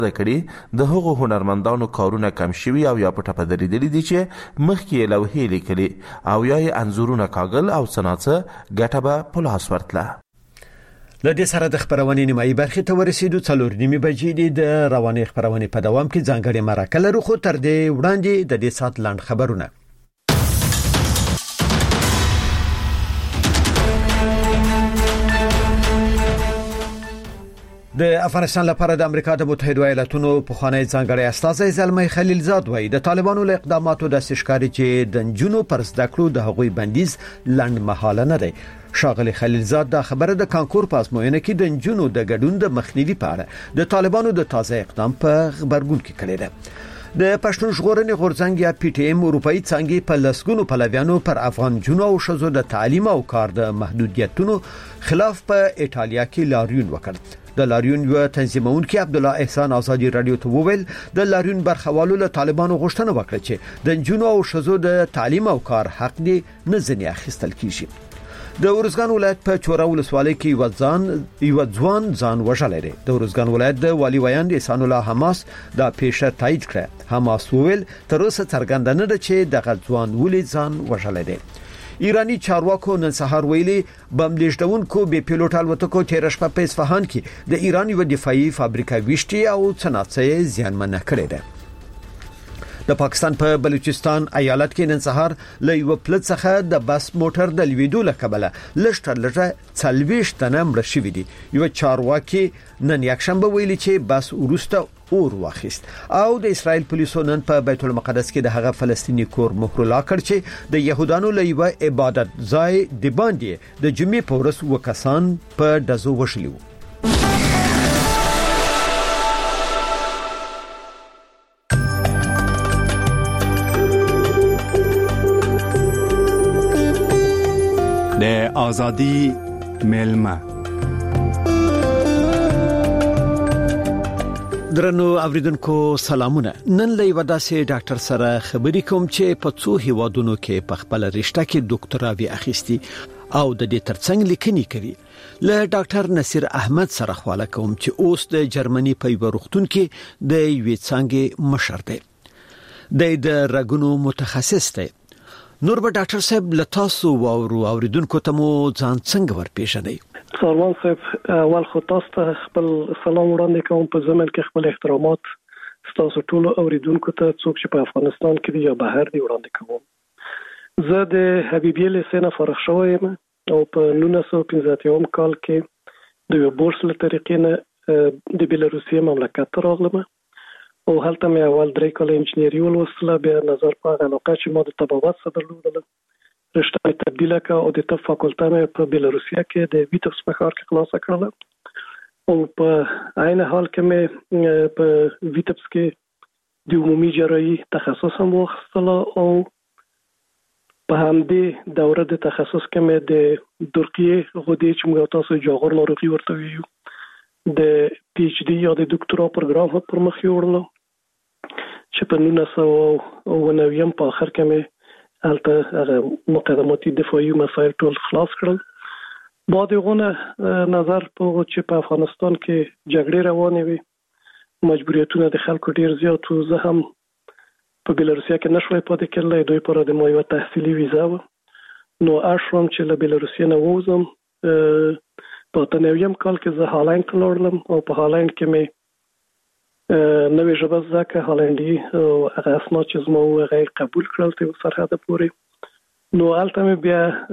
کړي د هغو هنرمندانو کارونه کم شوي او یا په ټپه درېدلي دي چې مخکې یې لوحې لیکلي او یا یې انځورونه کاږل او څه ناڅه ګټه به په لاس ورتله. له دې سره د خبرونې نیمایي برخې ته ورسېدو. 4:30 بجې دي د روانې خبرونې په دوام کې ځانګړې مرکه لرو، خو تر دې وړاندې د دې سات لاند خبرونه. د افغانستان لپاره د امریکا د متحده ایالاتونو پخوانی ځانګړی استازی زلمی خلیلزاد وایي د طالبانو له اقداماتو د ښکاری چې د نجونو پر زده کړو د هغوی بندیز لنډ مهاله نه دی. ښاغلی خلیلزاد دا خبره د کانکور په ازموینه کې د نجونو د ګډون د مخنیوي په اړه د طالبانو د تازه اقدام په خبرګون کې کړی دی. د پښتون ژغورنې غورځنګ یا پی ټی ایم اروپאי څنګه په لسګونو پلویانو پر افغان جنو او شذو د تعلیم او کار د محدودیتونو خلاف په ایټالیا کې لاریون وکړ. د لاریون یو تنظیمونکي عبد الله احسان ازادي رادیو ته وویل د لاریون برخوالو له طالبانو غوښتنه وکړه چې د جنو او شذو د تعلیم او کار حق دی نه ځنی اخیستل کیږي. د ورزګان ولایت په چوره ولسوالۍ کې یو ځوان وژلی دی. د ورزګان ولایت د والی ویاند احسان الله حماس دا پیښه تایید کړه. حماس وویل تر اوسه څرګنده نه ده چې دغه ځوان ولې ځان وژلی دی. ایرانی چارواکو نن سهار ویلي بم لیږدونکو بې پیلوټ الوتکو تیر شپه په اصفهان کې د ایران یو دفاعي فابریکه ویشتي او څناڅه زیانمنه کړې ده. د پاکستان په بلوچستان ایالت کې نن سهار له یو پلت څخه د بس موټر د لویدو له کبله لږ 40 تنه مړه شوي دي. یو چارواکي نن یکشنبه ویلي چې بس ورسته اور واخیست او د اسرائیل پولیسو نن په بیت المقدس کې د هغه فلسطینی کور مهر لا کړ چې د يهودانو له یو عبادت ځای د باندې د جمعې په ورځ وکسان په دزو وشلیو. د آزادی ملما درنو اوریدونکو سلامونه. نن له یو داسې ډاکټر سره خبرې کوم چې په څو هیوادونو کې په خپل رشته کې ډاکټراوي اخیستي او د دې ترڅنګ لیکنې کوي. له ډاکټر نصیر احمد سره خواله کوم چې اوس د جرمني په یو روغتون کې د یوې څنګه مشر دی. د رګونو متخصص دی. نور به ډاکټر صاحب لتاسو اوریدونکو ته مو ځان څنګه ورپېژنئ؟ سلمان صاحب اول خو تاسو ته خپل سلام وړاندې کوم په ضمن کې خپل احترامات تاسو ټول اوریدونکو ته څوک چې په افغانستان کې دی یا بهر دی وړاندې کوم. زه د حبیبیه لیسنه فارغ شوم او په 1915 کال کې د بورس له طریقې نه د بلاروسي مملکت ته راغلم او هلته مې اول 3 کال انجینری ولوستله. بیا نظر په علاقه چې ما د طبابت څخه درلودله رشته مې تبدیله کړه او د طب فاکولټه مې په بلاروسیا کې د ویټوس په ښار کې خلاصه کړله او په عین حال کې مې په ویټوس کې د عمومي جراحي تخصص هم واخیستله او په همدې دوره د تخصص کې مې د ترکیه غدې چې موږ تاسو جاغور ناروغي ورته ویو د پی ایچ ډي یا د دکتورا پروګرام هم پر مخ یوړل چې په 1990 په اخر کې مې هلته مقدماتي دفاعي مسایل ټول خلاص کړل. بعد غونه نظر په چې په افغانستان کې جګړې روانې وي مجبوریتونه د خلکو ډیر زیات و. زه هم په بلاروسیا کې نشوي پاتې کېدل. دوی پر د مو یو تحصیلي ویزا و نو اشوم چې له بلاروسیا نه ووزم. په 1990 کال کې زه هالند ته لاړم او په هالند کې مې نوې ژبه زده کړه هالندي او هغه اسناد چې زما غیر قبول کړل ته سرحد پورې. نو هلته مې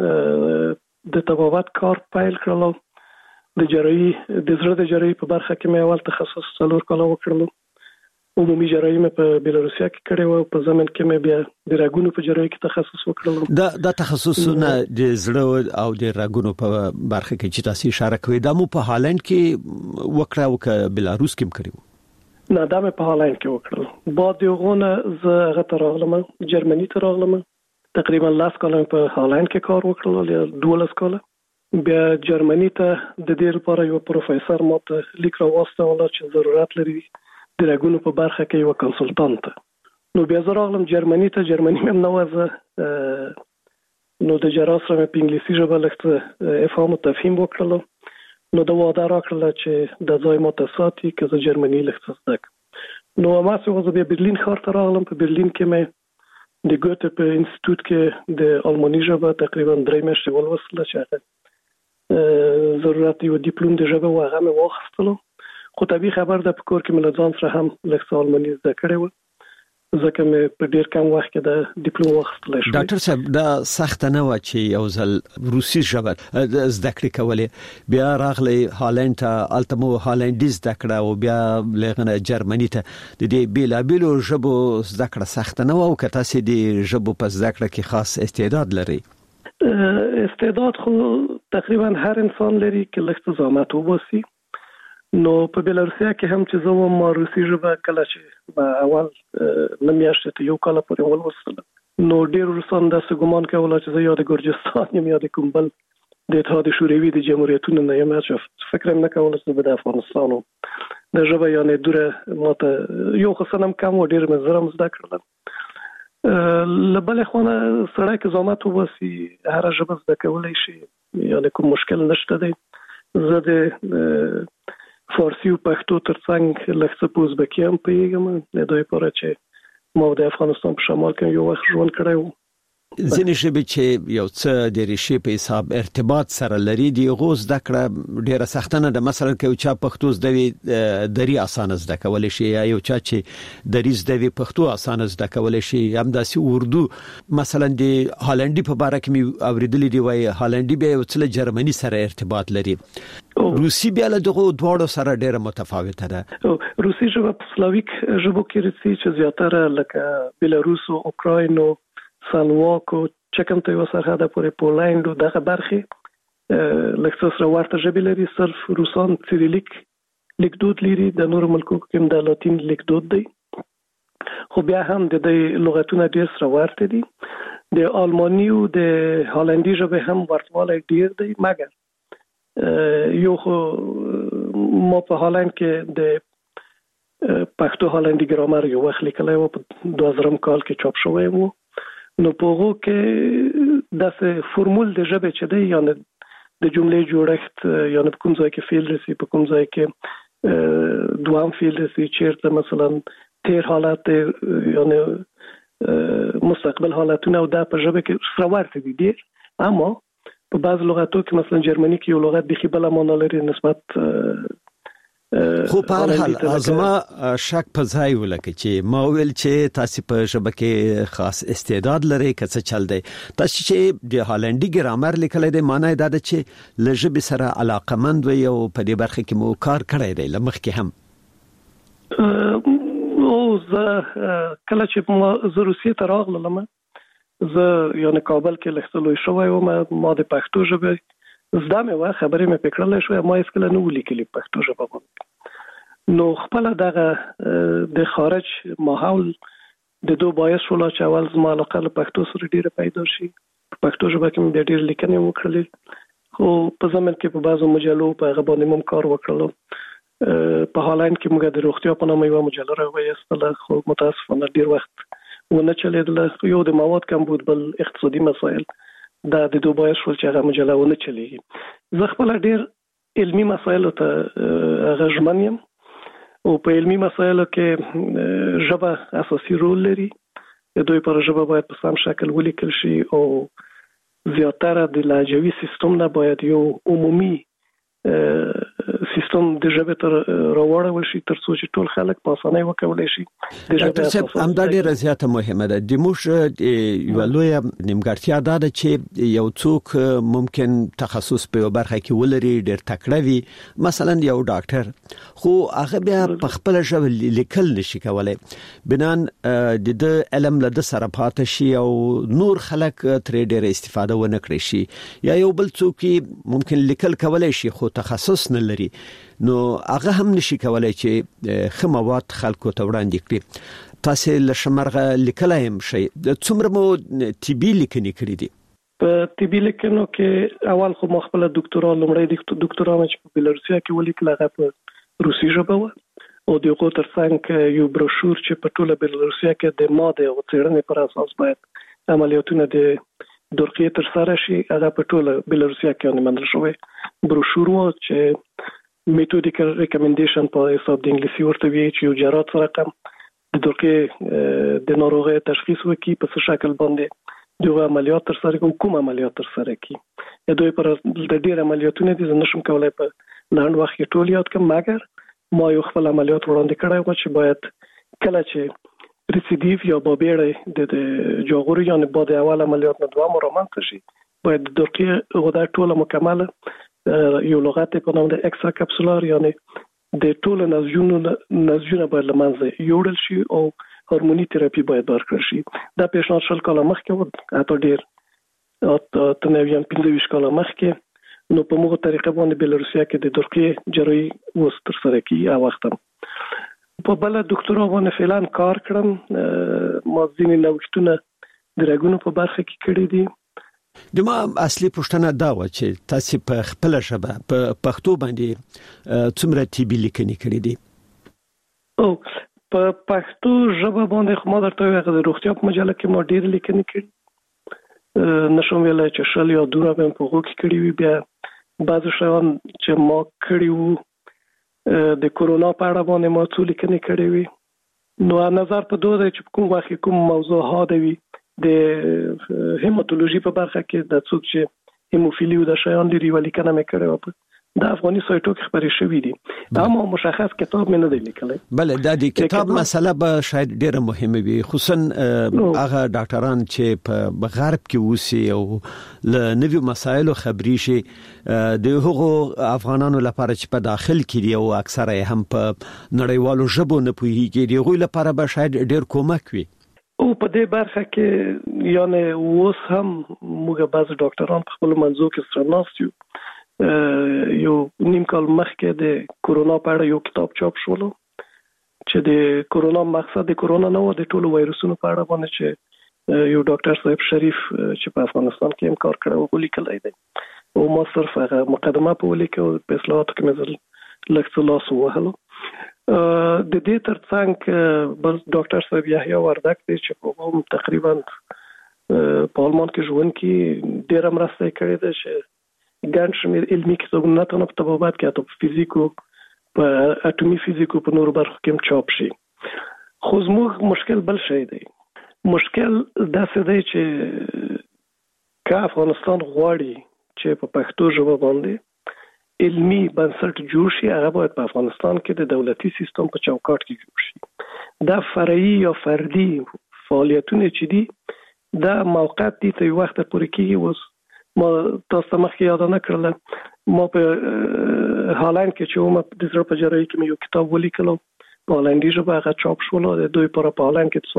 بیا د طبابت کار پیل کړل. د جراحي د زړه د جراحي په برخه کې مې اول تخصص 4 کال وکړل. عمومي جراحي مې په بلاروسیا کې کړې و. په ځمن کې مې بیا د رګونو په جراحي کې تخصص وکړل. دا تخصصونه د زړه او د رګونو په برخه کې چې تاسو اشاره کوئ دا مو په هالند کې وکړه او که بلاروس کې کړو؟ نه دا مې په هالند کې وکړل. بعد یوغونه زه هغه ته راغلم جرمني ته راغلم. تقریبا 10 کال په هالند کې کار وکړل یا 12 کال. بیا جرمني ته د دې لپاره یو پروفیسور ماته لیک راوستل چې ضرورت لري د رګونو په برخه کې یو کنسلټانت. نو بیا زه راغلم جرمني ته. جرمني مې نه وځه نو د جراح سره په انګلیسي ژبه لکه افهام او تفهیم وکړل. نو دا وعده راکړه چې د ځای ماته ساتي که زه جرمني لکه نو ما څو بیا برلین ښار ته راغلم. په برلین کې مې د ګوته په انسټیټیوټ کې د آلماني ژبه تقریبا 3 میاشتې ولوستله چې ضرورت یو ډیپلوم د ژبه واغه مې واخیستلو. خو طبيعي خبر ده په کور کې مې له ځان سره هم لږ آلماني زده کړې و، ځکه مې په ډیر کم وخت کې د ډیپلوم واخیستلی شو. ډاکټر صاحب دا سخت نه و چې یو ځل روسي ژبه زده کړې کولې، بیا راغلی هالند ته، التمو هالندي زده کړه او بیا لغنه جرمني ته. د دې بیلابیلو ژبو زده کړه سخت نه و او که تاسو د ژبو په زده کړه کې خاص استعداد لري؟ استعداد خو تقریبا هر انسان لري که لږ زحمت وباسي. نو په بلاروسیا کې هم چې زه ما روسي ژبه کله چې په اول نمیاشتې ته یو کال پورې ولوستله، نو ډېر روسان داسې ګمان کوله چې زه یا د ګرجستان یم یا د کوم بل د اتحاد شوروي د جمهوریتونو نه یم، چې فکر هم نه کوله چې د افغانستان وم. د ژبه یعنې دوره ماته یو خو سنم کم و، ډېر مې زر هم زده کړله. له بلې خوا نه سړی که زحمت وباسي هره ژبه زده کولی شي، یعنې کوم مشکل نشته دی. زه د فارسی او پښتو ترڅنګ لږ څه په ازبکي هم پوهېږم، د دې لپاره چې ما د افغانستان په شمال کې یو وخت ژوند کړی و. ځینې ژبې چې یو څه د ریښې په حساب ارتباط سره لري، د هغو زده کړه ډېره سخته نه ده. مثلا که یو چا پښتو زده وي دري اسانه زده کولی شي، یا یو چا چې دري زده وي پښتو اسانه زده کولی شي. همداسې اردو مثلا د هالندي په باره کې مې اورېدلي دي، وایي هالندي بیا یو څه له جرمني سره ارتباط لري. روسي بیا له دغو دواړو سره ډېره متفاوته ده. روسي ژبه په سلاویک ژبو کې راځي چې زیاتره لکه بیلاروس او اوکراین او سلواک او چکم ته وسرحده پورې پولند او دغه برخې لکه څه سره ورته ژبې لري. صرف روسان سیریلیک لیکدود لري، د نورو ملکو کې د لاتین لیکدود دی، خو بیا هم د دې لغتونه ډېر سره ورته دي. د آلماني او د هالندي ژبې هم ورتوالی ډېر دی، مګر یو خو ما په هالند کې د پښتو هالندي ګرامر یو وخت لیکلی و، په 2000 کال کې چاپ شوی و. نو په هغو کې داسې فرمول د ژبې چې دی، یعنې د جملې جوړښت، یعنې په کوم ځای کې فعل رسي، په کوم ځای کې دوام فعل رسي، چیرته مثلا تیر حالت یعنې مستقبل حالتونه، او دا په ژبه کې سره ورته دي ډېر. اما په بعض لغاتو کې مثلا جرمني کې یو لغت بخي بله معنا لري نسبت. خو په هر حال ازما شک په ځای ولکه چې ما ویل چې تاسو په ژبه کې خاص استعداد لري، که څه چل دی. تاسو چې د هالندي ګرامر لیکلی دی، معنی دا ده چې له ژبې سره علاقمند وي او په دې برخه کې مو کار کړی دی له مخکې هم. او زه کله چې زه روسیې ته راغلم، زه یعنې کابل کې لږ څه لوی شوی وم، ما د پښتو ژبې زده مې وه، خبرې مې پرې کړلی شوی، ما هېڅکله نه و لیکلي پښتو ژبه باندې. نو خپله دغه د خارج ماحول د دو باعث شوله چې اول زما علاقه له پښتو سره ډېره پیدا شي. په پښتو ژبه کې مې بیا ډېرې لیکنې وکړلې، خو په ضمن کې په بعضو مجلو په هغه باندې مو کار وکړلو. په هالند کې موږ د روغتیا په نامه یوه مجله راوایستله، خو متاسفانه ډېر وخت ونه چلېدله. یو د مواد کم بود، بل اقتصادي مسایل، دا د دو باعث شول چې هغه مجله ونه چلېږي. زه خپله ډېر علمي مسایلو ته هغه ژمن یم، او په علمي مسایلو کې ژبه اساسي رول لري. د دوی پر ژبه باید په سم شکل ولیکل شي، او زیاتره د لهجوي سیستم نه باید یو عمومي سیستم د ژبې تر راوړل شي، ترڅو چې ټول خلک په اسانۍ وکولای شي. ډاکټر صاحب همدا ډیره زیاته مهمه ده. د موږ یو لوی نیمګړتیا دا ده چې یو څوک ممکن تخصص په یو برخه کې ولري، ډیر تکړه وي، مثلا یو ډاکټر، خو هغه بیا په خپل ژبه لیکل نشي کولای، بنان د علم له سره پاتې شي او نور خلک ترې ډیر استفاده ونه کړي شي. یا یو بل څوک ممکن لیکل کولای شي خو تخصص نه لري، نو هغه هم نشي کولای چې ښه مواد خلکو ته وړاندې کړي. تاسو له شمرغه لیکلای هم شي. څومره مو طبي لیکنې کړې دي؟ په طبي لیکنو کې اول خو ما خپل ډاکټورا لومړی ډاکټورا چې په بلاروسیا کې ولیکل، هغه په روسي ژبه و، او د هغو ترڅنګ یو بروشور چې په ټوله بلاروسیا کې د ماده او څېړنې پر اساس باید عملیاتونه د درقیه تر سره شي، هغه په ټوله بلاروسیا کې منل شوی بروشور و چې میتودیکل ریکمنډیشن په حساب د انګلیسي ورته وی چې یو جرات رقم د درقې د ناروغۍ تشخیص وکړي په څه شکل باندې دغه عملیات تر سره کوم عملیات تر سره کړي. دوی پر د ډیر عملیاتونه دي نشم کولای په لاند وخت کې ټول یاد کوم، مګر ما یو خپل عملیات وړاندې کړی و چې باید کله چې ریسیډیو یا بابېړې د جوغوري یعنی بعد اول عملیات نه دوام رامنځته شي، باید د درقې غده ټوله مکمله یو لغت په نوم د اکسترا کپسولار یعنی د ټول نسجونه باید لمنځه یوړل شي او هورموني تراپي باید ورکړل شي. دا پیشنهاد شل کاله مخکې و، حتی ډیر تنویان 25 کاله مخکې، نو په موږ طریقه باندې بلاروسیا کې د درقې جراحي وس تر سره کی او وختم په بل ډاکټر باندې فعلا کار کړم. ما ځینې نوښتونه د رګونو په برخه کې کړی دي. د ما اصلي پوښتنه دا و چې تاسو په خپل ژبه په پښتو باندې څومره طبي لیکنې کړې دي؟ او په پښتو ژبه باندې ما درته وایم د روغتیا په مجله کې ما ډېر لیکنې کړې، نشم ویلای چې شل یا دوه به په هغه کې کړې وي. بیا بعض شیان چې ما کړی وو د کورونا په اړه باندې ما څو لیکنې کړې وي. نو نظر په دوه چې کوم وخت کوم موضوع ها دی د هیماتولوژي په برخه کې د څوک چې هیموفیلی او د شیان لري ولی کنه مې کړو د افغاني سایټو کې خبرې شوې دي. دا مو مشخص کتاب مې نه دی لیکلی. بله دا د کتاب مسله به شاید ډیره مهمه وي، خصوصا هغه ډاکټران چې په غرب کې اوسي او له نویو مسایلو خبري شي، د هغو افغانانو لپاره چې په داخل کې دي او اکثره هم په نړیوالو ژبو نه پوهیږي، دغه لپاره به شاید ډیر کومک وي. او په دې برخه کې یعنی اوس هم موږ بعض ډاکټران په خپل منځو کې سره ناست یو نیم کال مخکې د کورونا په اړه یو کتاب چاپ شول چې د کورونا مقصد د کورونا نه و، د ټولو وایرسونو په اړه باندې چې یو ډاکټر صاحب شریف چې په افغانستان کې هم کار کړی و لیکلی دی. او ما صرف هغه مقدمه په ولیکو په اصلاحاتو کې مې لږ لاس ووهلو. د دې ترڅنګ بل ډاکټر صاحب یحیی وردک دی چې په هم تقریبا په آلمان کې ژوند کې ډېر مرسته کړې ده چې ګڼ شمېر علمي کتابونه نه په طبابت کې حتی په فزیکو په اټومي فزیکو په نورو برخو کې هم چاپ شي. خو زموږ مشکل بل شی دی. مشکل داسې دی چې که افغانستان غواړي چې په پښتو ژبه باندې علمي بنسټ جوړ شي، هغه باید په افغانستان کې د دولتي سیستم په چوکاټ کې جوړ شي. دا فرعي یا فردي فعالیتونه چې دي دا موقت دي ته وخت پورې کېږي. اوس ما تاسو مخکې یاد نه کړل، ما په هالند کې چې ما د زړه په جراحي کې یو کتاب ولیکلو په هالندي ژبه، هغه چاپ شول. د دوی پر په هالند کې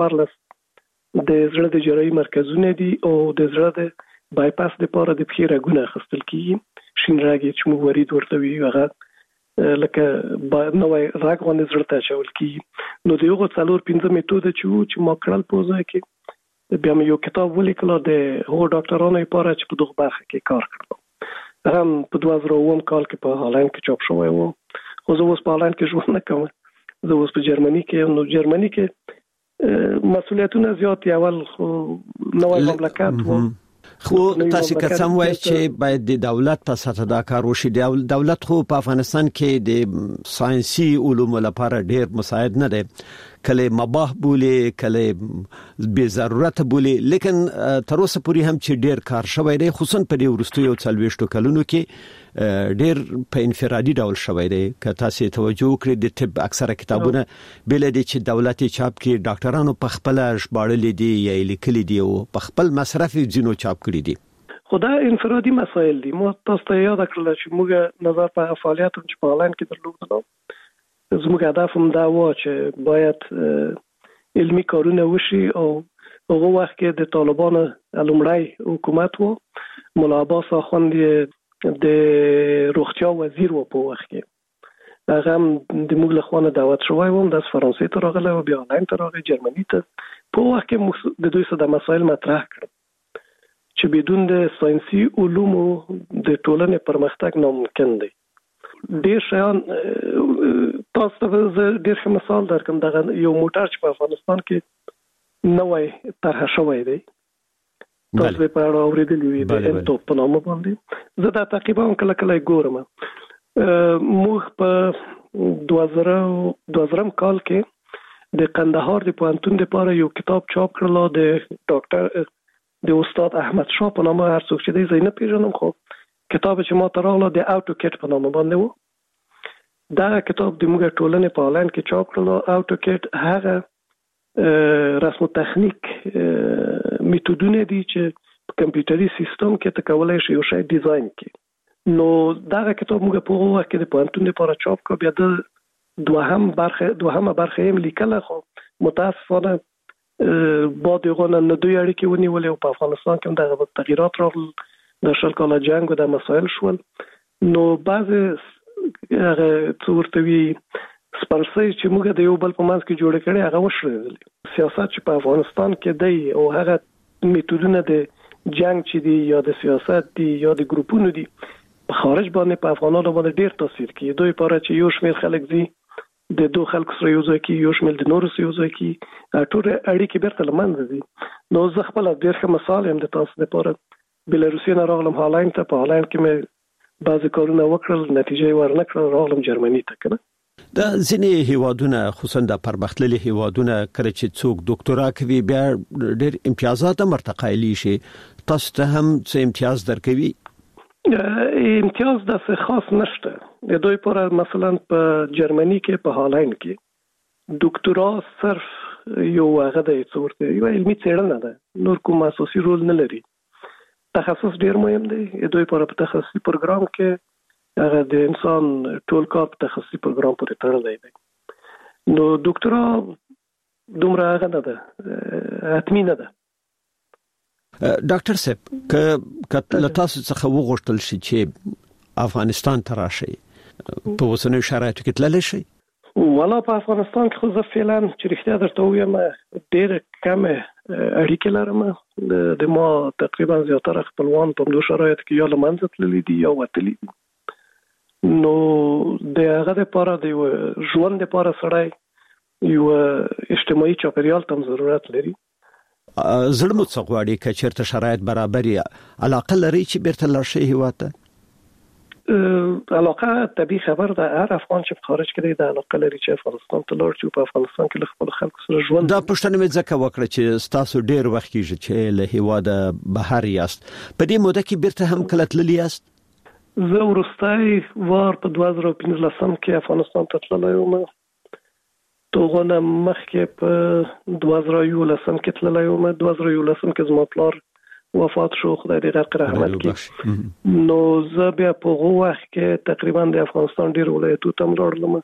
14 د زړه د جراحي مرکزونه دي او د زړه د بایپاس لپاره د پښې رګونه اخیستل کیږي. شین راګي چې موږ ورید ورته وی هغه لکه نوې راګ باندې زړه ته چول کیږي. نو دغه 4-5 میتود چې ما کړل په ځای کې بیا مې یو کتاب ولیکل د هو ډاکټرانو لپاره چې په دغه برخه کې کار کړو. هم په 2009 کال کې په هالند کې چاپ شوی و. خو زه اوس په هالند کې ژوند نه کوم، زه اوس په جرمني کې. نو جرمني کې مسؤلیتونه زیات اول خو نوې مملکت و. خو تاسو که څنګه وایي چې باید د دولت په سطح دا کار وشي. دولت خو په افغانستان کې د ساينسي علومو لپاره ډېر مساعد نه دی، کله مباح بولی کله به ضرورت بولی، لیکن تر اوسه پورې هم چې ډېر کار شوی دی، خصوصا په دې وروستیو 40 کلونو کې ډېر په انفرادي ډول شوی دی. که تاسو توجه وکړئ د طب اکثره کتابونه بل دي چې دولت چاپ کې ډاکټرانو په خپل ژباړل دي یا لیکلي دي او په خپل مصرف ځینو چاپ کړی دي. خدا انفرادي مسایل دي. مو تاسو ته یاد کړل چې موږ نظر په فعالیتونو چې په هالند کې درلودل، زموږ هدف هم دا و چې باید علمي کارونه وشي. او هغه وخت کې د طالبانو لومړی حکومت و، مولا عباس اخوند د روغتیا وزیر و په وخت کې، هغه هم د موږ له خوا دعوت شوی و، د فرانسې ته راغلی او بیا هالند ته راغی، جرمني ته. په وخت کې موږ د دوی سره مسایل مطرح کړل چې بدون د ساينسي علومو د ټولنې پرمختګ ناممکن دی. ډېر شیان تاسو ته ډېر ښه مثال درکم. دغه یو موټر چې په افغانستان کې نوې طرح شوی دی، تاسو په اړه اوریدلی وي د انټو په نامه باندې. زه دا تقریبا کله کله ګورم. موږ په 2000 کال کې د قندهار د پوهنتون لپاره یو کتاب چاپ کړل د ډاکټر د استاد احمد شاه په نامه، هر څوک چې دی زه نه پیژنم، خو کتاب چې ما ته راغله د اوټوکټ په نامه باندې و. دا کتاب د موږ ټولنې په هالند کې چاپ کړل. اوټوکټ هغه رسم تخنیک میتودونه دي چې په کمپیوټري سیستم کې ته کولای شې یو شی ډیزاین کړې. نو دا کتاب موږ په هغه وخت کې د پوهنتون لپاره چاپ کړ. بیا د دوهمه برخه یې لیکله، خو متاسفانه بعد یغونه نه دوی اړیکې ونیولې او په افغانستان کې دغه تغییرات راغلل، د شل کاله جنگ او د مسایل شول. نو بعض هغه څورتوي سپارسي چې موږ د یو بل په منځ کې جوړ کړي هغه وشړل. سیاست چې په افغانستان کې دی او هغه میتودونه د جنگ چې دی یا د سیاست دی یا د ګروپونو دی په خارج باندې په افغانانو باندې ډیر تاثیر کوي. دوی لپاره چې یو شمېر خلک دي د دوه خلک سره یو ځای کې، یو شمېر د نورو سره یو ځای کې، ټول اړیکې بیرته لمنځه دي. نو زه خپل ډیر ښه مثال یم د تاسو لپاره. بلاروسي نه راغلم هالند ته، په هالند کې مې بعضې کارونه وکړل، نتیجه یې ورنکړل، راغلم جرمني ته کنه. د ځینې هیوادونه خصوصا د پرمختللي هیوادونه کله چې څوک ډاکټرا کوي بیا ډېر امتیازات مرتقایلی شي، تاسو ته هم څه امتیاز درکوي؟ امتیاز داسې خاص نشته. د دوی پر مثلا په جرمني کې په هالند کې ډاکټرا صرف یو هغه د څورته یو علمي څېړنه ده، نور کوم اساسي رول نه لري. تخصص ډیر مهم دی. دوی پر تخصصي پروګرام کې هغه د انسان ټول کار په تخصصي پروګرام پورې تړلی دی. نو ډاکټرا دومره هغه نه ده، حتمی نه ده. ډاکټر صاحب که تاسو څخه وغوښتل شي چې افغانستان ته راشي، په اوسنیو شرایطو کې تللی شئ؟ والا په افغانستان کې خو زه فعلا چې رښتیا درته ووایم ډېر کم اړیکې لرم. د ما تقریبا زیاتره خپلوان په همدو شرایطو کې یا له منځه تللي دي یا وتلي دي. نو د هغه لپاره د یو ژوند لپاره سړی یو اجتماعي چاپیریال ته ضرورت لري. زړه مو څه غواړي که چېرته شرایط برابر علاقه لري چې بیرته لاړ شئ هېواد ته؟ علاقه طبیعي خبر ده. هر افغان چې په خارج کې دی د علاقه لري چې افغانستان ته لاړ شي، په افغانستان کې له خپل خلکو سره ژوند. دا پوښتنه مې ځکه وکړه چې ستاسو ډېر وخت کېږي چې له هېواده بهر یاست، په دې موده کې بیرته هم کله تللي یاست؟ زه وروستی وار په 2015 کې افغانستان ته تللی وم. توغونه مخکې په 2011 کې تللی وم. 2011 کې زما پلار وفات شو، خدای دې غرق رحمت کړي. نو زه بیا په هغه وخت کې تقریبا د افغانستان ډېر ولایتونو ته ولاړم.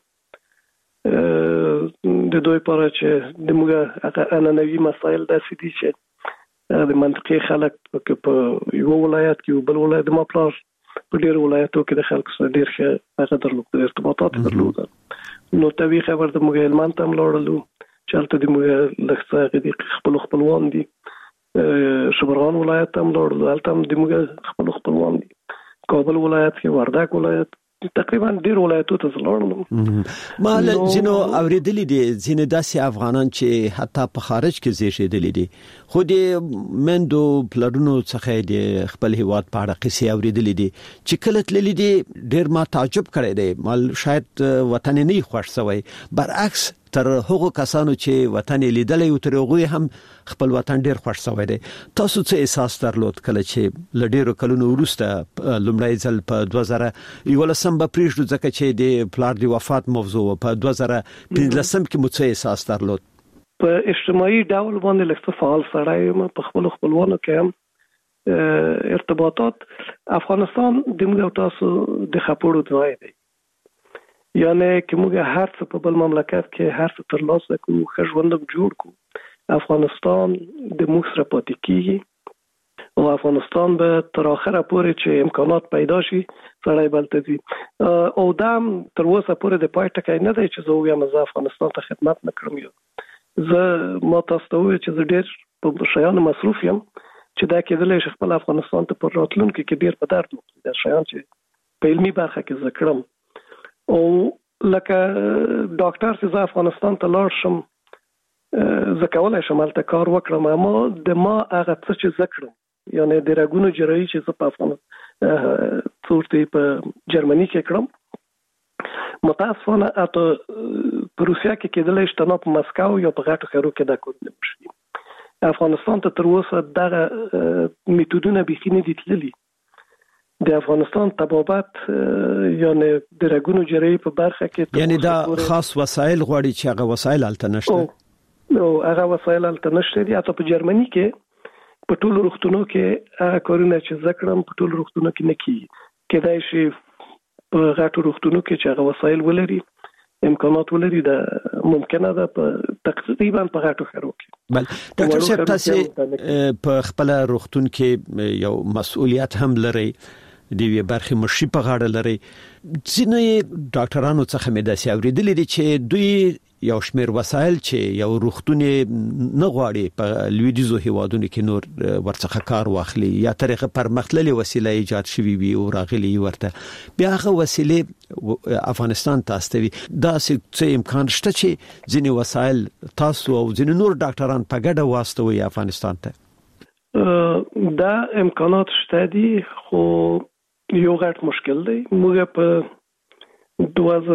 د دوی لپاره چې د موږ هغه عنعنوي مسایل داسې دي چې د منطقې خلک په یو ولایت کې یو بل ولایت، د ما پلار په ډېر ولایتو کې د خلکو سره ډېر ښه هغه درلود، ارتباطات درلودل. نو طبیعي خبر د موږ هلمند ته ولاړلو چې هلته د موږ لږ څه هغه دي خپلوان دي. شبرغان ولایت ته ولاړلو، هلته هم د موږ خپلوان دي. کابل ولایت کې، وردګ ولایت، تقریبا ډیر ولایتونو ته ولاړم. ما له ځینو اوریدلې دي ځینې داسې افغانان چې حتی په خارج کې زیږیدلي دي، خو د مندو پلرونو څخه د خپل هیواد په اړه قصې اوریدلې دي چې کله تللي دي ډیر ما تعجب کړی دی. مال شاید وطن نه خوښ شوی، برعکس تر هغو کسانو چې وطن لیدلی او تر هغوی هم خپل وطن ډیر خوښ شوی دی. تاسو څه احساس درلود کله چې له ډیرو کلونو وروسته لومړی ځل په 2011 به پریږدو ځکه چې د پلار د وفات موضوع په 2015 کې مو څه احساس درلود؟ په اجتماعي ډول باندې لکه فعال سړی یم، په خپلوانو کې هم ارتباطات. افغانستان د موږ تاسو د خپړو ځای دی، یعنی که موږ هر څه په بل مملکت کې هر څه ترلاسه کوو، ښه ژوند جوړ کوو، افغانستان د موږ سره پاتې کیږي او افغانستان به تر اخره پورې چې امکانات پیدا شي سړی بلته ځي. او دا تر اوسه پورې د پای ټکی نه دی چې زه ووایم زه افغانستان ته خدمت نه کړم. زه ما تاسو ته ووایم چې زه ډېر په شیانو مصروف یم چې دا کېدلی شي خپل افغانستان ته په راتلونکي کې ډېر په درد وکړي. دا شیان چې په علمي برخه کې زه کړم، او لکه ډاکټر چې زه افغانستان ته لاړ شم زه کولی شم هلته کار وکړم، اما د ما هغه څه چې زه کړم، یعنی د رګونو جراحي چې زه په څورتې په جرمني کې کړم، متاسفانه اته په روسیا کې کېدلې شته په مسکو یا په غټو ښارو کې دا کول نشي. افغانستان ته تر اوسه دغه میتودونه بيخي نه دي تللي. د افغانستان طبابت یعنی د رګونو جریې په برخه کې یعنی دا خاص وسایل غواړي چې هغه وسایل الته نشته او هغه وسایل الته نشته دي. اته په جرمني کې په ټولو روغتونو کې هغه کارونه چې ذکرم په ټولو روغتونو کې نه کیږي. کېدای شي په غټو روغتونو کې چې هغه وسایل ولري امکانات ولري دا ممکنه ده په تقریبا په غټو ښارو کې. بل ډاکټر صاحب تاسو په خپل روغتون کې یو مسؤلیت هم لري د وی برخه مشي په غاړه لري. ځینې ډاکټرانو څخه مې داسې اوریدلې دي چې دوی یو شمیر وسایل چې یو روغتون نه غواړي په لویدیزو هیوادونو کې نور ورڅخه کار واخلي یا طریقه پرمختللې وسیله ایجاد شوي وي او راغلي ورته بیا هغه وسیله افغانستان ته استوي. دا څه امکان شته چې ځینې وسایل تاسو او ځینې نور ډاکټران په ګډه واستوي افغانستان ته؟ دا امکانات شته دي خو یو غټ مشکل دی. موږ په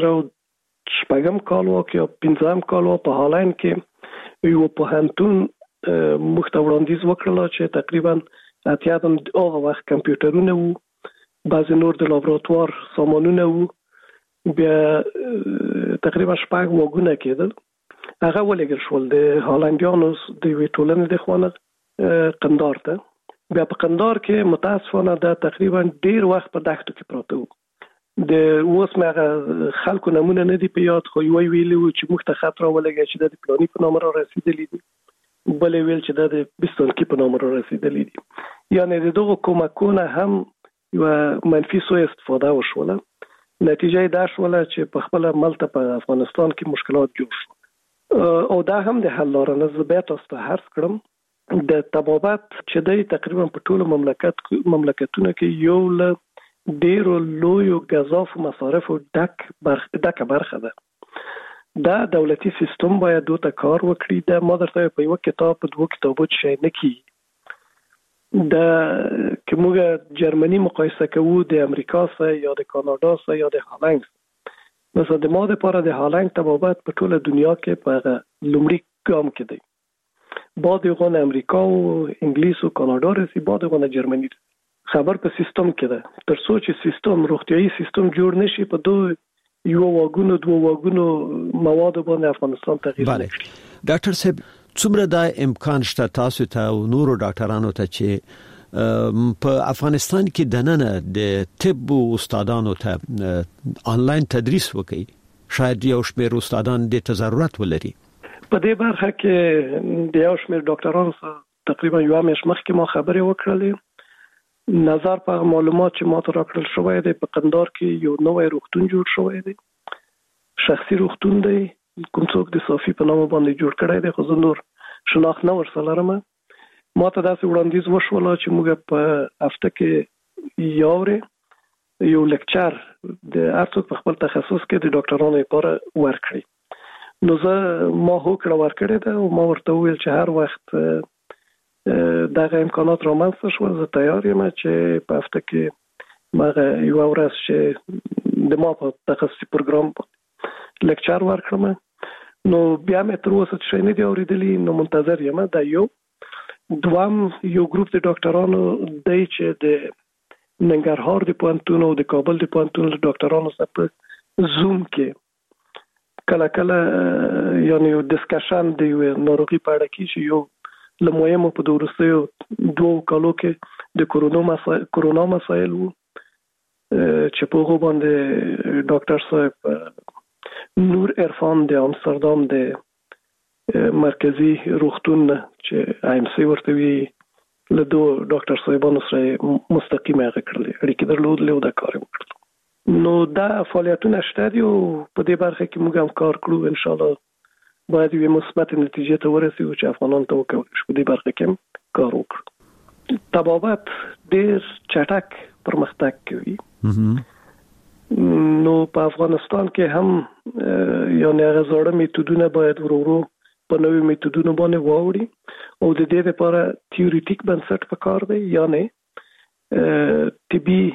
2000 کال یا 15 کال په هالند کې یو پوهنتون مخته وړاندیز وکړل چې تقریبا اتیادم هغه وخت کمپیوټرونه وو، بعض نور د لابراتوار سامانونه وو، بیا تقریبا 6 وګونه کېدل. هغه ولګل شول د هالندیانو د وی ټولنې د خوانه قندار ته. بیا په قندار کې متاسفانه دا تقریبا ډیر وخت په دښتو کې پراته وو. د اوس مګه خلکو نمونه نه دی په یاد، خو یو ویلو چې مخته خطر ولګی چې د پلاني په نامه را رسیدلی دي، بل ویل چې د بستونکي په نامه را رسیدلی دي. یعنی دغه کومکونه هم یو منفي سوء استفاده وشوله. نتیجه دا شوله چې په خپل ملته په افغانستان کې مشکلات جوړ شو او دا هم د حل لاره نه زبېت است هر کړم. د طبابت چې د تقریبا په ټولو مملکتونو کې یو له ډیرو لویو غذاف مصارف ډکه برخه ده. دا دولتي سیستم باید دوته کار وکړي. دا ما درته په یو کتاب په 2 کتابو چې نه کی دا که موږ جرمني مقایسه کوو د امریکا سره یا د کاناډا سره یا د هالند، مثلا د ما لپاره د هالند طبابت په ټوله دنیا کې په لومړي ګام کې دی. بعد غون امریکا او انګلیس او کاناډا رسي، بعد غون جرمني. خبر په سیستم کې ده. تر څو چې سیستم روغتيایي سیستم جوړ نشي په یو واګونو مواد باندې افغانستان تغییر نه کوي. ډاکټر صاحب څومره دا امکان شته تاسو ته او نورو ډاکټرانو ته چې په افغانستان کې دننه د طب استادانو ته آنلاین تدریس وکړي؟ شاید یو شمېر استادان د ضرورت ولري. په دې برخه کې د یو شمېر ډاکټرانو سره تقریبا یو میاشت مخکې ما خبرې وکړلې. نظر په معلومات چې ماته راکړل شوی دی په قندار کې یو نوې روغتون جوړ شوی دی، شخصي روغتون دی، کوم څوک د صافي په نامه باندې جوړ کړی دی، خو زه نور شناخت نه ورسره لرم. ماته داسې وړاندیز وشول چې موږ په هفته کې یو لیکچر د هر څوک په خپل تخصص کې د ډاکټرانو لپاره ورکړي. نو زه ما هوکړه ورکړې ده او ما ورته وویل چې هر وخت دغه امکانات رامنځته شول زه تیار یم چې په هفته کې مغه یو ورځ چې د ما په تخصصي پروګرام لیکچر ورکړم. نو بیا مې تر اوسه چې نه دی اوریدلی، نو منتظر یم. دا یو ګروپ د ډاکټرانو دی چې د ننګرهار د پوهنتون او د کابل د پوهنتون له ډاکټرانو سره په زوم کې کله یعنی یو ډسکشن دی ناروغي په اړه کې چې یو لمویم په دورستیو 2 کالو کې د کورونا مسایل وو چې په هغه باندې ډاکټر صاحب نور عرفان د امستردام د مرکزی روغتون چې IMC ورته وی له 2 ډاکټر صاحبانو سره مستقیم هغه کړل اړیکې درلودلې او دا کار وکړل. نو دا فعالیتونه شته دي او په دې برخه کې موږ هم کار کوو. ان شاء الله باید یو مثبت نتیجه ته ورسیږو چې افغانان ته وکړو په دې برخه کې کار وکړو. طبابت ډېر چټک پرمختګ کوي. نو په افغانستان کې هم یعنی هغه زړه میتودونه باید ورو په نوې میتودونو باندې واوړي او د دې لپاره تیوریټیک بنسټ پکار دی. یعنی طبي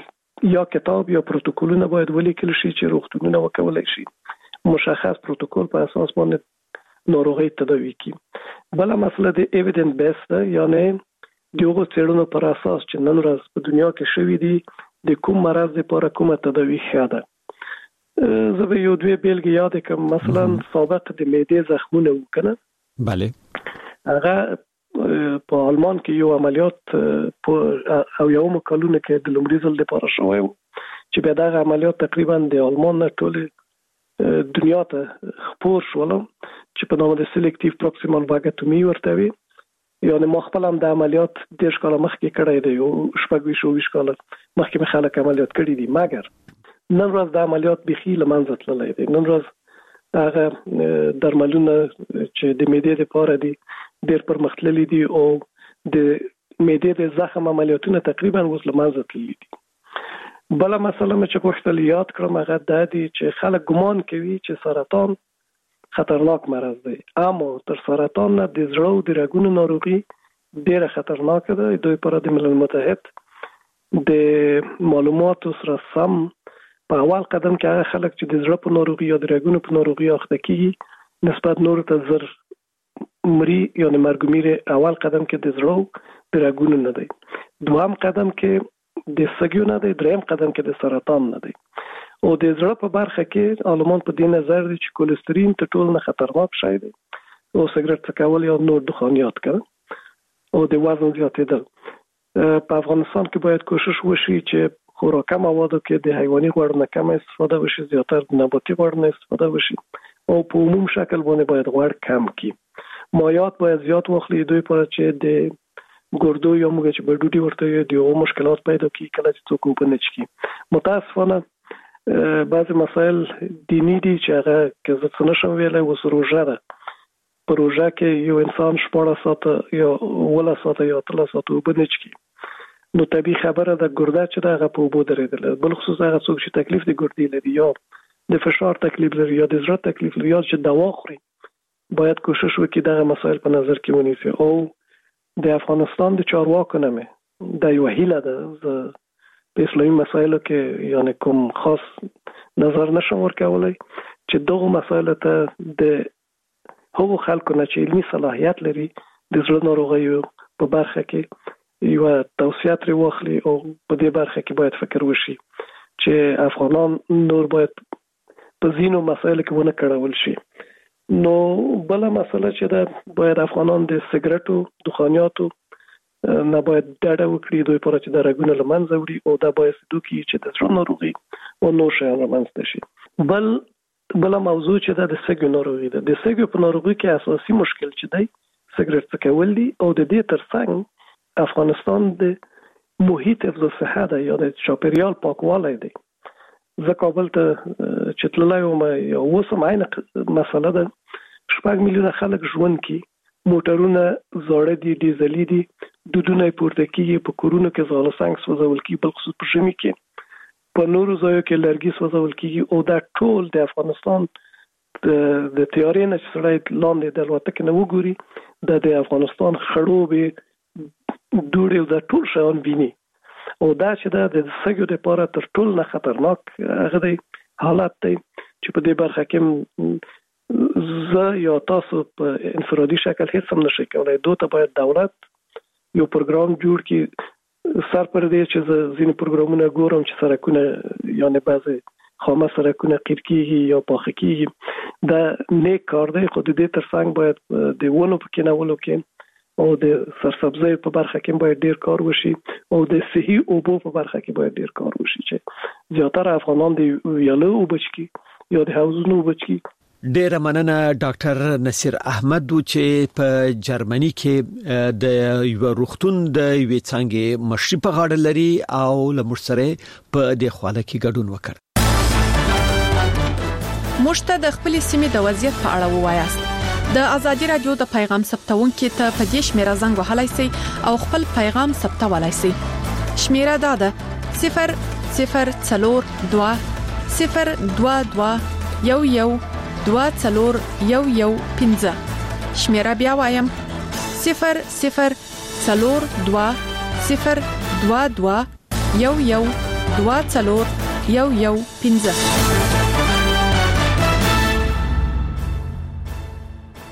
یا کتاب یا پروتوکولونه باید ولیکل شي چې روغتونونه وکولای شي مشخص پروتوکول په اساس باندې ناروغي تداوي کړي. بل مسله د ایویډنس بیس یعنی دغه څېړنو پر اساس چې نن ورځ په دنیا کې شوې دي د کوم مرض لپاره کومه تداوي ښه ده. زه به یو دوه بیلګې یاد کړم. مثلا سابق د معدې زخمونه وکنه بله هغه په آلمان کې یو عملیات او یو مکالونه کې د لومړي ځل لپاره شوی چې به دغه عملیات تقریبا د آلمان نه ټول دنیا ته خپور شول چې په نامه د سلیکټیو پروکسیمال واګټومي ورته وي. یعنی ما خپل هم د عملیات د ښکاله مخکې کړی دی او شپږ ویش کاله مخکې خلک عملیات کړی دي مګر نن ورځ د عملیات بخي لمنځه تللی دی. نن ورځ هغه درملونه چې د معدې لپاره دي ډېر پرمختللي دي او د معدې د زخم عملیاتونه تقریبا اوس لمنځه تللي دي. بل مسله چې غوښتل یاد کړم هغه دا دی چې خلک ګمان کوي چې سرطان خطرناک مرض دی، اما تر سرطان نه د زړه او د رګونو ناروغي ډېره خطرناکه ده. دوی پر د ملل متحد د معلوماتو سره سم په اول قدم کې هغه خلک چې د زړه په ناروغي یا د رګونو په ناروغي اخته کیږي نسبت نور ته زر مري یعنی مرګ اول قدم کې د زړه د رګونو نه دی، دوام قدم کې د سږیو نه دی، دریم قدم کې د سرطان نه دی. او د زړه په برخه کې عالمان په دې نظر دي چې کولېسترین ته ټول نه خطرناک شی دی او سګرټ څکول یا نور دخانیات کړه او د وزن زیاتېدل. په افغانستان کې باید کوشش وشي چې خوراکي موادو کې د حیواني غوړ نه کم استفاده وشي، زیاتره د نباتي غوړ نه استفاده وشي او په عموم شکل باندې باید غوړ کم کړي. مایعات باید زیات واخلي دوی پر چې د ګردو یا موږ چې بډوډي ورته د مشکلات پیدا کی کله چې څوک وبنه چي. متاسفانه بعضی مسائل دینی دي چې هغه که زه څه نشم ویلی اوس روژه ده، په روژه کې یو انسان 14 ساعته یا 18 ساعته یا 13 ساعته اوبه نه چښي نو طبیعي خبره ده ګرده چې ده هغه په اوبو درېدله. بلخصوص هغه څوک چې تکلیف د ګردې لري یا د فشار تکلیف لري یا د زړه تکلیف لري یا چې دوا خوري باید کوشش وکړي دغه مسائل په نظر کې ونیسي. او د افغانستان د چارواکو نه مې دا یو هیله ده په اسلامي مسایلو کې یعنی کوم خاص نظر نشم ورکولی چې دغه مسایل ته د هغو خلکو نه چې علمي صلاحیت لري د زړه ناروغیو په برخه کې یو توصیه ترې واخلي او په دې برخه کې باید فکر وشي چې افغانان نور باید په ځینو مسایلو کې ونه کړول شي. نو بله مسله چې ده باید افغانان د سګرټو دخانیاتو نه باید ډډه وکړي دوی پر چې د رګونو له منځه وړي او دا باید دوی چې د زړه ناروغي او نور شیان له منځه شي. بل موضوع چې ده د سږو ناروغي ده. د سږو په ناروغي کې اساسي مشکل چې دی سګرټ څکول دي او د دې ترڅنګ افغانستان د محیط حفظ الصحه ده یا د چاپیریال پاکوالی دی. زه کابل ته چې تللی وم یا اوس هم عین مسله ده 6 میلیونه خلک ژوند کوي، موټرونه زاړه دي، ډیزلي دي، دودونه پورته کېږي، په کورونو کې زاړه سنګ سوځول کېږي، بلخصوص په ژمي کې په نورو ځایو کې لرګي سوځول کېږي او دا ټول د افغانستان د تیارې نه چې سړی لاندې د الوتکې نه وګوري دا د افغانستان خړوبې دوړې او دا ټول شیان ویني او دا چې دا د سږو لپاره تر ټولو نه خطرناک هغه دی حالت دی چې په دې برخه کې زه یا تاسو په انفرادي شکل هیڅ هم نشئ کولی. دوی ته باید دولت یو پروګرام جوړ کړي سر پر دې چې زه ځینې پروګرامونه ګورم چې سړکونه یعنې بعضې خامه سړکونه قیر کېږي یا پاخه کېږي. دا نیک کار دی خو د دې ترڅنګ باید د ونو په کېنولو کې او د سرسبزۍ په برخه کې باید ډیر کار وشي او د صحي اوبو په برخه کې باید ډیر کار وشي چې زیاتره افغانان د ویالو اوبه څښي یا د حوضونو اوبه څښي. ډیر مننه ډاکټر نصیر احمد چې په جرمني کې د یو روغتون د یوې څنګه مشري په غاړه لري او لمر سره په د خواله کې ګډون وکړ. مشته د خپل سیمې د وضعیت په اړه ووایاست. د ازادي رادیو د پیغام ثبتونکو ته په دې شمیره زنګ وهلای شئ او خپل پیغام ثبتولای شئ. شمیره دا ده 0042 022 11 2415. شمیره بیا وایم 0042 022 11 24 11 15